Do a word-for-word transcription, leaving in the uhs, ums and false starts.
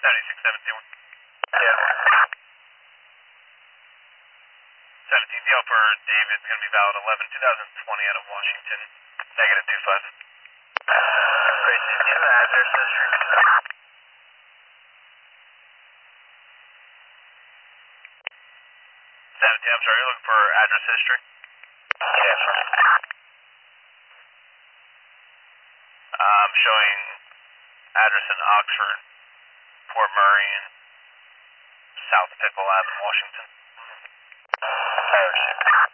seventy-six seventeen. Yeah. seventeen, deal for David is going to be valid eleven twenty out of Washington, negative two five. Great, thank you. Address history. seventeen, I'm sorry, you're looking for address history? Yeah, sure. Uh, I'm showing address in Oxford, Port Murray, and South Pickle Avenue, Washington. Oh, shit.